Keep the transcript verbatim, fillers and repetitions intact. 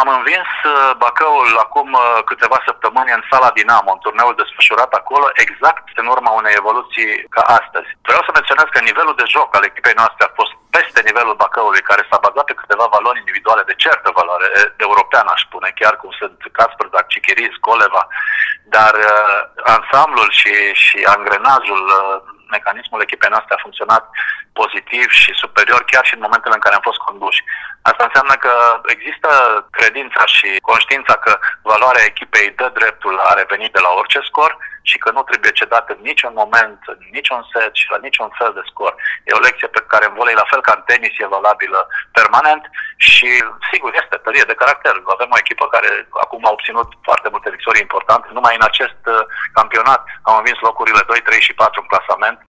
Am învins Bacăul acum câteva săptămâni în sala Dinamo, în turneul desfășurat acolo, exact în urma unei evoluții ca astăzi. Vreau să menționez că nivelul de joc al echipei noastre a fost peste nivelul Bacăului, care s-a bazat pe câteva valori individuale de certă valoare europeană, aș spune, chiar cum sunt Casper, Cichiriz, Coleva, dar uh, ansamblul și, și angrenajul, uh, mecanismul echipei noastre a funcționat pozitiv și superior chiar și în momentele în care am fost conduși. Asta înseamnă că există credința și conștiința că valoarea echipei dă dreptul a reveni de la orice scor și că nu trebuie cedat în niciun moment, în niciun set și la niciun fel de scor. E o lecție pe care în volei, la fel ca în tenis, e valabilă permanent și, sigur, este tărie de caracter. Avem o echipă care acum a obținut foarte multe victorii importante. Numai în acest campionat am învins locurile doi, trei și patru în clasament.